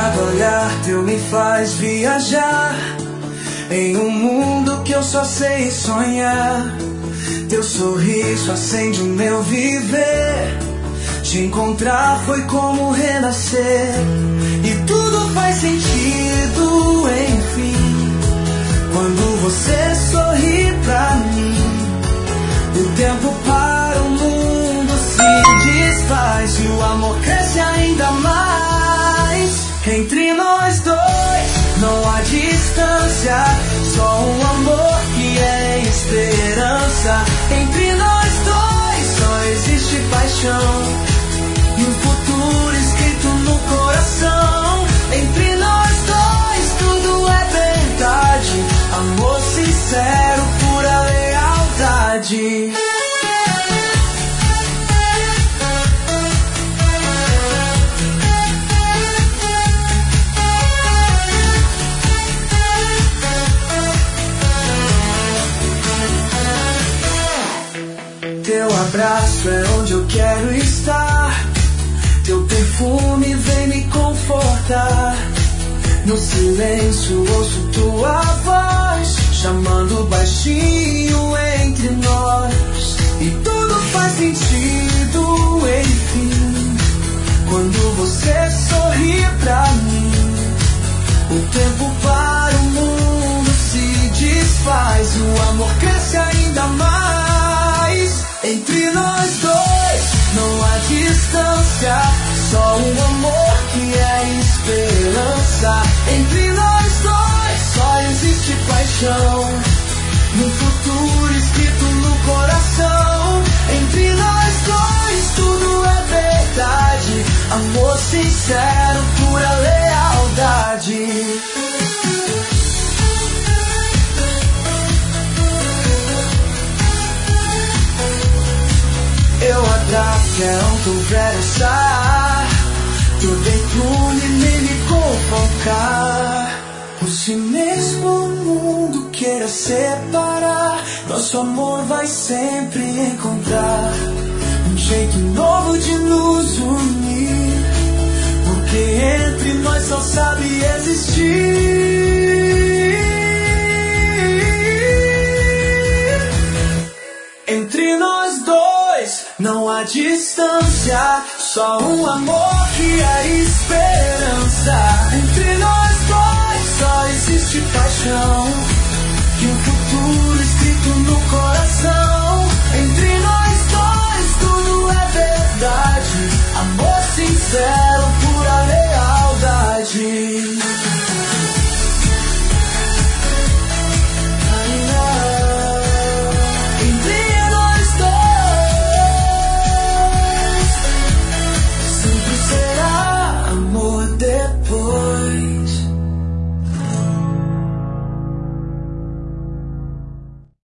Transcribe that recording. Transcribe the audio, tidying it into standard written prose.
Cada olhar teu me faz viajar em um mundo que eu só sei sonhar. Teu sorriso acende o meu viver. Te encontrar foi como renascer. E tudo faz sentido, enfim, quando você sorri pra mim. O tempo para, o mundo se desfaz e o amor cresce ainda mais. Entre nós dois não há distância, só um amor que é esperança. Entre nós dois só existe paixão e um futuro escrito no coração. Entre nós dois tudo é verdade, amor sincero, pura lealdade. Teu abraço é onde eu quero estar. Teu perfume vem me confortar. No silêncio ouço tua voz chamando baixinho entre nós. E tudo faz sentido, enfim, quando você sorri pra mim. O tempo para, o mundo se desfaz e o amor cresce ainda mais. Entre nós dois não há distância, só um amor que é esperança. Entre nós dois só existe paixão e um futuro escrito no coração. Entre nós dois tudo é verdade, amor sincero, pura lealdade. Eu atraio tu versa, tu vem me convocar. Se mesmo o mundo queira separar, nosso amor vai sempre encontrar um jeito novo de nos unir, porque entre nós só sabe existir. Entre nós dois não há distância, só um amor que é esperança. Entre nós dois só existe paixão e um futuro escrito no coração.